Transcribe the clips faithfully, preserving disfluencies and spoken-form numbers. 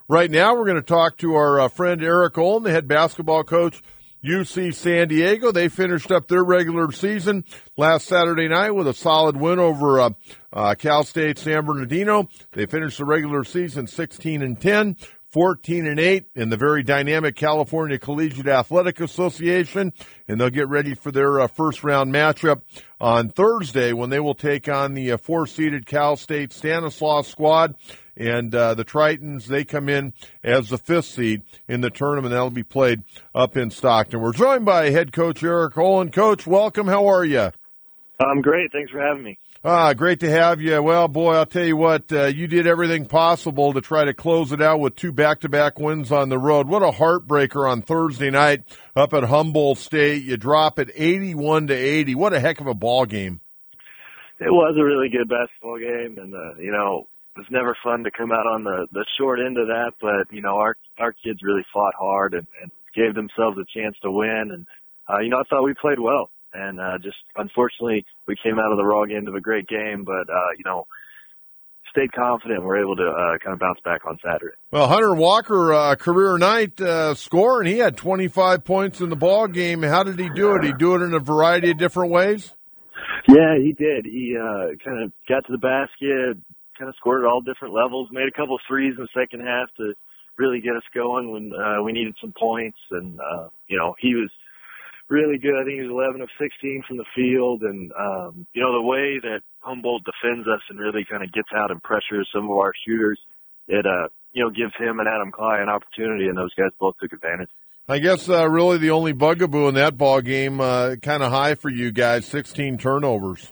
Right now, we're going to talk to our uh, friend Eric Olin, the head basketball coach, U C San Diego. They finished up their regular season last Saturday night with a solid win over uh, uh, Cal State San Bernardino. They finished the regular season sixteen and ten. fourteen and eight in the very dynamic California Collegiate Athletic Association, and they'll get ready for their uh, first-round matchup on Thursday when they will take on the uh, four-seeded Cal State Stanislaus squad. And uh, the Tritons, they come in as the fifth seed in the tournament. That'll be played up in Stockton. We're joined by head coach Eric Olin. Coach, welcome. How are you? I'm great. Thanks for having me. Ah, great to have you. Well, boy, I'll tell you what, uh, you did everything possible to try to close it out with two back-to-back wins on the road. What a heartbreaker on Thursday night up at Humboldt State. You drop it eighty-one to eighty. What a heck of a ball game. It was a really good basketball game, and, uh, you know, it was never fun to come out on the, the short end of that, but, you know, our our kids really fought hard and, and gave themselves a chance to win. And, uh, you know, I thought we played well. And uh, just unfortunately, we came out of the wrong end of a great game, but, uh, you know, stayed confident and were able to uh, kind of bounce back on Saturday. Well, Hunter Walker, uh, career night uh, score, and he had twenty-five points in the ball game. How did he do it? Did he do it in a variety of different ways? Yeah, he did. He uh, kind of got to the basket, kind of scored at all different levels, made a couple of threes in the second half to really get us going when uh, we needed some points. And, uh, you know, he was really good. I think he was eleven of sixteen from the field. And, um, you know, the way that Humboldt defends us and really kind of gets out and pressures some of our shooters, it, uh, you know, gives him and Adam Clay an opportunity, and those guys both took advantage. I guess uh, really the only bugaboo in that ball game, uh, kind of high for you guys, sixteen turnovers.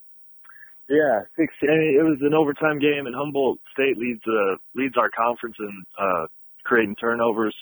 Yeah, sixteen. I mean, it was an overtime game, and Humboldt State leads uh, leads our conference in uh, creating turnovers.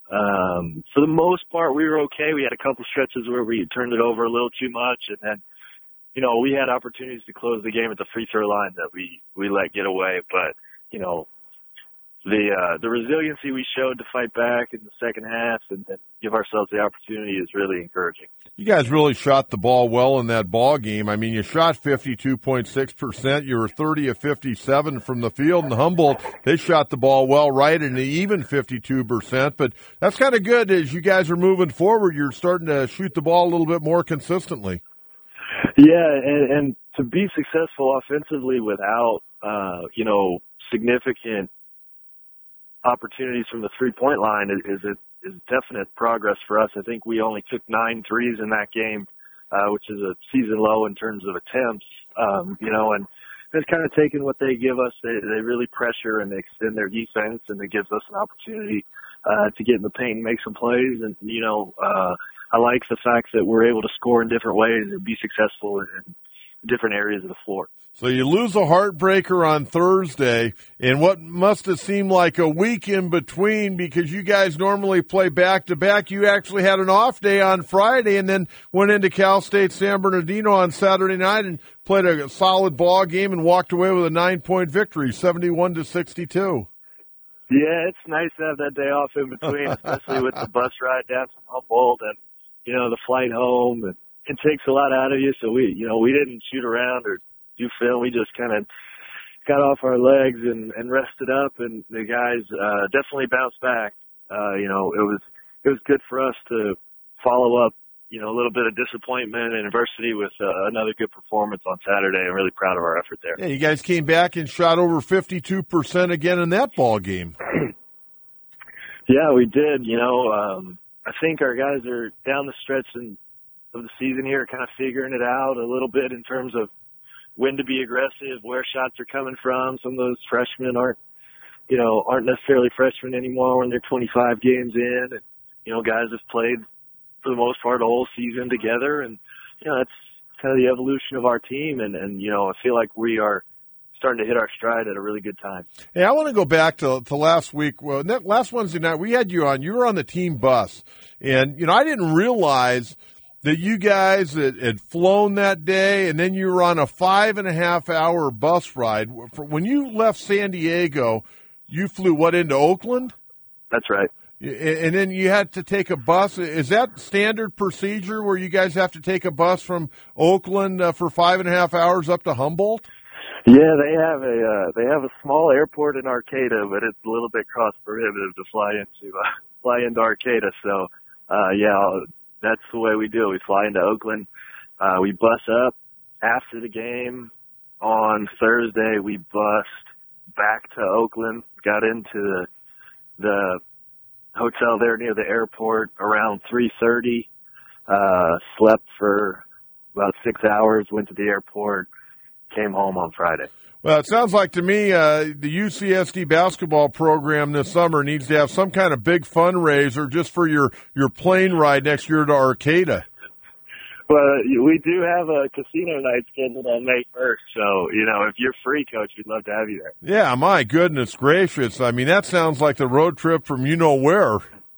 Um, for the most part, we were okay. We had a couple stretches where we turned it over a little too much, and then, you know, we had opportunities to close the game at the free throw line that we, we let get away. But, you know, the uh, the resiliency we showed to fight back in the second half and, and give ourselves the opportunity is really encouraging. You guys really shot the ball well in that ball game. I mean, you shot fifty-two point six percent. You were thirty of fifty-seven from the field. And Humboldt, they shot the ball well, right, and even fifty-two percent. But that's kind of good as you guys are moving forward. You're starting to shoot the ball a little bit more consistently. Yeah, and, and to be successful offensively without, uh, you know, significant opportunities from the three-point line is, is, a, is definite progress for us. I think we only took nine threes in that game, uh, which is a season low in terms of attempts, um, you know, and it's kind of taking what they give us. They, they really pressure and they extend their defense, and it gives us an opportunity uh, to get in the paint and make some plays. And, you know, uh, I like the fact that we're able to score in different ways and be successful in different areas of the floor. So you lose a heartbreaker on Thursday in what must have seemed like a week in between, because you guys normally play back-to-back. You actually had an off day on Friday and then went into Cal State San Bernardino on Saturday night and played a solid ball game and walked away with a nine-point victory, seventy-one to sixty-two. Yeah, it's nice to have that day off in between, especially with the bus ride down from Humboldt and, you know, the flight home. And it takes a lot out of you, so we, you know, we didn't shoot around or do film. We just kind of got off our legs and, and rested up, and the guys uh, definitely bounced back. Uh, you know, it was it was good for us to follow up, you know, a little bit of disappointment and adversity with uh, another good performance on Saturday. I'm really proud of our effort there. Yeah, you guys came back and shot over fifty-two percent again in that ball game. Yeah, we did. You know, um, I think our guys are down the stretch in, of the season here, kind of figuring it out a little bit in terms of when to be aggressive, where shots are coming from. Some of those freshmen aren't, you know, aren't necessarily freshmen anymore when they're twenty-five games in. And, you know, guys have played for the most part a whole season together. And, you know, that's kind of the evolution of our team. And, and, you know, I feel like we are starting to hit our stride at a really good time. Hey, I want to go back to, to last week. Well, last Wednesday night, we had you on. You were on the team bus. And, you know, I didn't realize that you guys had, had flown that day, and then you were on a five and a half hour bus ride. When you left San Diego, you flew what, into Oakland? That's right. And then you had to take a bus. Is that standard procedure where you guys have to take a bus from Oakland uh, for five and a half hours up to Humboldt? Yeah, they have a uh, they have a small airport in Arcata, but it's a little bit cost prohibitive to fly into uh, fly into Arcata. So, uh, yeah, that's the way we do it. We fly into Oakland. Uh, we bus up after the game on Thursday. We bussed back to Oakland, got into the, the hotel there near the airport around three thirty. Uh, slept for about six hours. Went to the airport. Came home on Friday. Well, it sounds like to me uh, the U C S D basketball program this summer needs to have some kind of big fundraiser just for your, your plane ride next year to Arcata. Well, we do have a casino night scheduled on May first, so, you know, if you're free, Coach, we'd love to have you there. Yeah, my goodness gracious. I mean, that sounds like the road trip from you-know-where.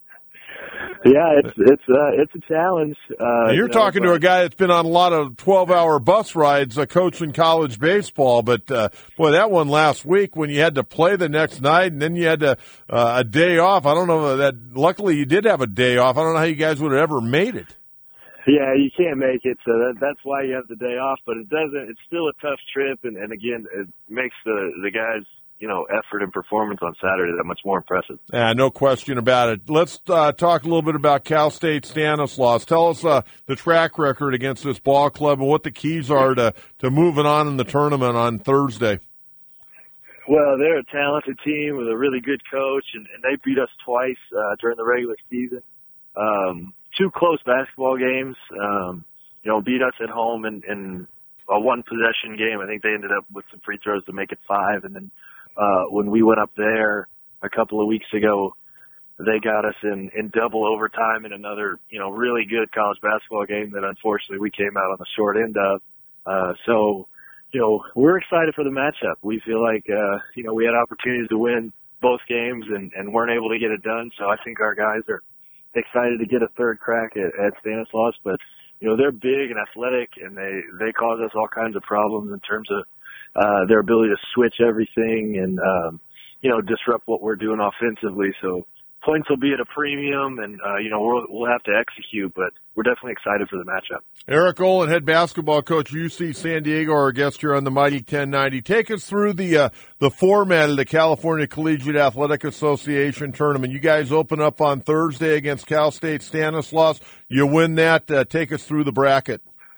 Yeah, it's it's uh, it's a challenge. Uh, you're you know, talking but, to a guy that's been on a lot of twelve-hour bus rides, uh, coaching college baseball. But uh, boy, that one last week when you had to play the next night and then you had to, uh, a day off. I don't know that. Luckily, you did have a day off. I don't know how you guys would have ever made it. Yeah, you can't make it, so that, that's why you have the day off. But it doesn't. It's still a tough trip, and, and again, it makes the the guys, you know, effort and performance on Saturday that much more impressive. Yeah, no question about it. Let's uh, talk a little bit about Cal State Stanislaus. Tell us uh, the track record against this ball club and what the keys are to, to moving on in the tournament on Thursday. Well, they're a talented team with a really good coach, and, and they beat us twice uh, during the regular season. Um, two close basketball games. Um, you know, beat us at home in, in a one-possession game. I think they ended up with some free throws to make it five, and then Uh, when we went up there a couple of weeks ago, they got us in, in double overtime in another, you know, really good college basketball game that unfortunately we came out on the short end of. Uh, so, you know, we're excited for the matchup. We feel like, uh, you know, we had opportunities to win both games and, and weren't able to get it done. So I think our guys are excited to get a third crack at, at Stanislaus, but, you know, they're big and athletic and they, they cause us all kinds of problems in terms of, Uh, their ability to switch everything and, um, you know, disrupt what we're doing offensively. So points will be at a premium and, uh, you know, we'll, we'll have to execute, but we're definitely excited for the matchup. Eric Olin, head basketball coach, U C San Diego, our guest here on the Mighty ten ninety. Take us through the, uh, the format of the California Collegiate Athletic Association tournament. You guys open up on Thursday against Cal State Stanislaus. You win that. Uh, take us through the bracket.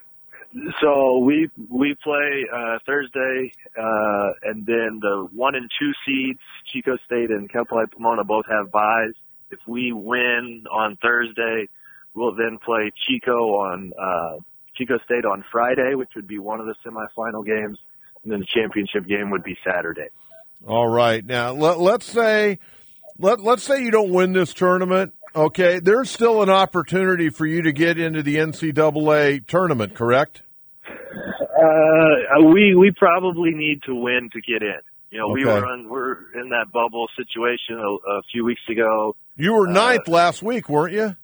So we we play uh, Thursday, uh, and then the one and two seeds, Chico State and Cal Poly Pomona, both have byes. If we win on Thursday, we'll then play Chico on uh, Chico State on Friday, which would be one of the semifinal games, and then the championship game would be Saturday. All right. Now let, let's say let let's say you don't win this tournament. Okay, there's still an opportunity for you to get into the N C double A tournament, correct? Uh, we we probably need to win to get in. You know, okay. we were on, we're in that bubble situation a, a few weeks ago. You were ninth uh, last week, weren't you?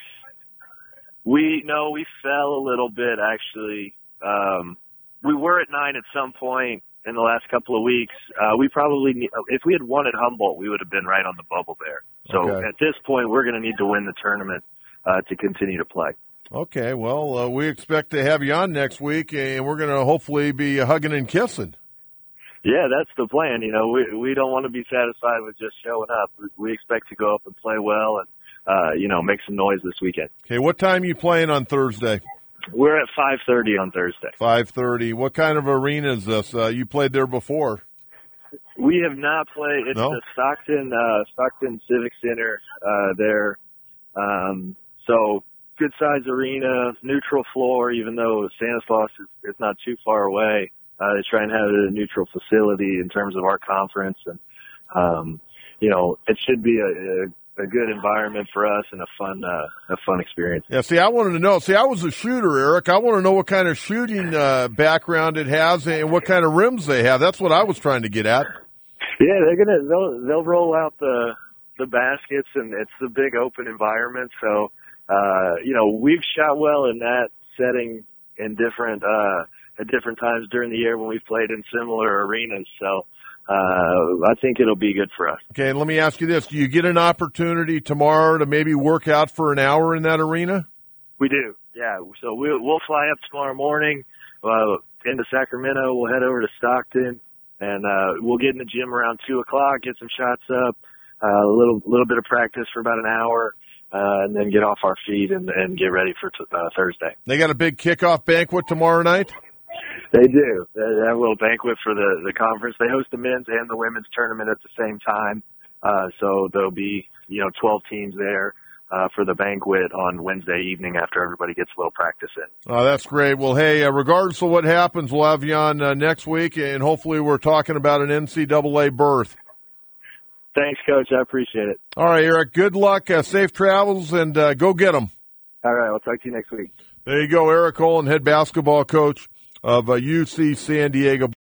We no, we fell a little bit actually. Um, we were at nine at some point in the last couple of weeks. Uh, we probably need, if we had won at Humboldt, we would have been right on the bubble there. So okay. At this point, we're going to need to win the tournament uh, to continue to play. Okay, well, uh, we expect to have you on next week, and we're going to hopefully be hugging and kissing. Yeah, that's the plan. You know, we we don't want to be satisfied with just showing up. We expect to go up and play well and, uh, you know, make some noise this weekend. Okay, what time are you playing on Thursday? We're at five thirty on Thursday. five thirty. What kind of arena is this? Uh, you played there before. We have not played. It's no? the Stockton, uh, Stockton Civic Center uh, there. Um, so good size arena, neutral floor, even though Stanislaus is, is not too far away. Uh, they try and have a neutral facility in terms of our conference. And, um, you know, it should be a, a, a good environment for us and a fun, uh, a fun experience. Yeah, see, I wanted to know. See, I was a shooter, Eric. I want to know what kind of shooting uh, background it has and what kind of rims they have. That's what I was trying to get at. Yeah, they're gonna they'll they'll roll out the the baskets, and it's a big open environment. So, uh, you know, we've shot well in that setting in different uh, at different times during the year when we've played in similar arenas. So, uh, I think it'll be good for us. Okay, and let me ask you this: do you get an opportunity tomorrow to maybe work out for an hour in that arena? We do, yeah. So we'll we'll fly up tomorrow morning. Uh, into Sacramento. We'll head over to Stockton, and uh, we'll get in the gym around two o'clock, get some shots up, uh, a little little bit of practice for about an hour, uh, and then get off our feet and, and get ready for t- uh, Thursday. They got a big kickoff banquet tomorrow night? They do. They have a little banquet for the, the conference. They host the men's and the women's tournament at the same time. Uh, so there'll be, you know, twelve teams there uh, for the banquet on Wednesday evening after everybody gets a little practice in. Oh, that's great. Well, hey, uh, regardless of what happens, we'll have you on uh, next week, and hopefully we're talking about an N C double A berth. Thanks, Coach. I appreciate it. All right, Eric, good luck, uh, safe travels, and uh, go get them. All right, I'll talk to you next week. There you go, Eric Olin, head basketball coach of uh, U C San Diego.